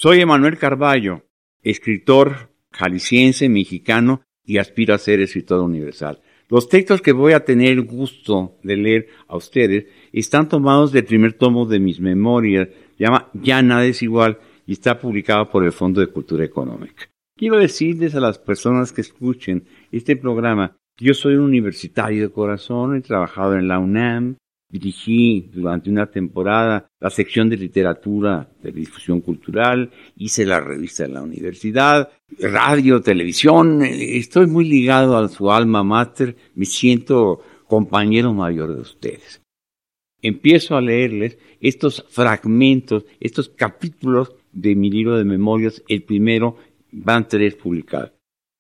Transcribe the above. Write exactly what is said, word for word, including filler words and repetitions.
Soy Emanuel Carballo, escritor jalisciense, mexicano, y aspiro a ser escritor universal. Los textos que voy a tener el gusto de leer a ustedes están tomados del primer tomo de mis memorias, se llama Ya nada es igual, y está publicado por el Fondo de Cultura Económica. Quiero decirles a las personas que escuchen este programa que yo soy un universitario de corazón, he trabajado en la UNAM, dirigí durante una temporada la sección de literatura de difusión cultural, hice la revista de la universidad, radio, televisión, estoy muy ligado a su alma mater, me siento compañero mayor de ustedes. Empiezo a leerles estos fragmentos, estos capítulos de mi libro de memorias, el primero, van tres publicados.